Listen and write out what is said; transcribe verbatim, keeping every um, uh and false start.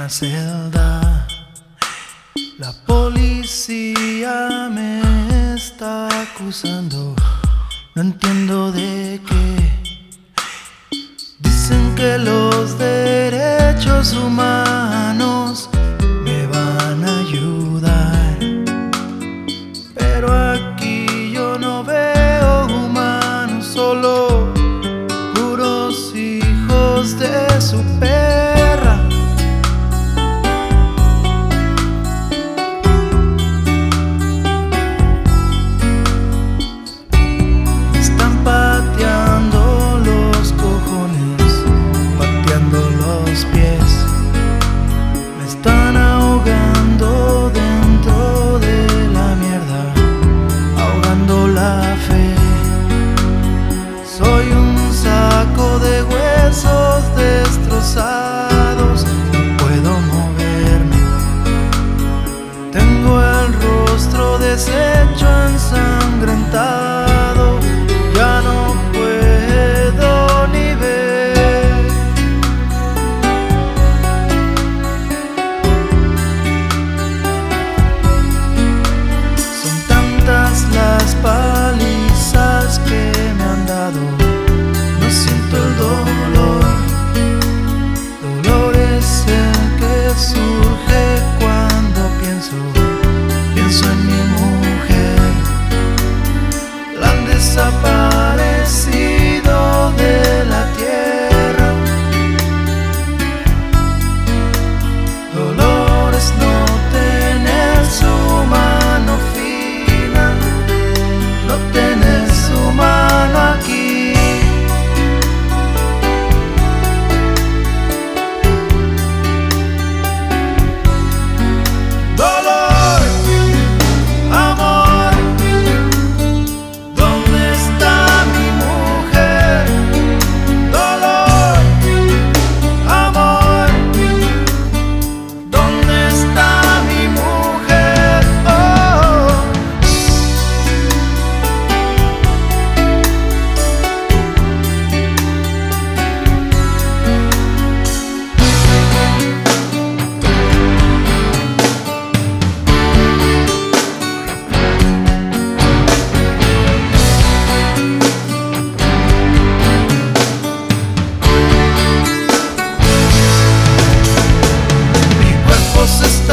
una celda. La policía me está acusando, no entiendo de qué. Dicen que los derechos humanos me van a ayudar, pero aquí yo no veo humanos, solo puros hijos de su perra. Están pateando los cojones, pateando los pies, me están ahogando dentro de la mierda, ahogando la fe. Soy un saco de huesos destrozados, no puedo moverme. Tengo el rostro deshecho, ensangrentado, ya no puedo ni ver. Son tantas las palizas que me han dado, no siento el dolor. Dolor es el que surge cuando pienso, pienso en mi mujer. La han desaparecido de la tierra. Dolor es no tener su mano fina, no tener su mano aquí. Se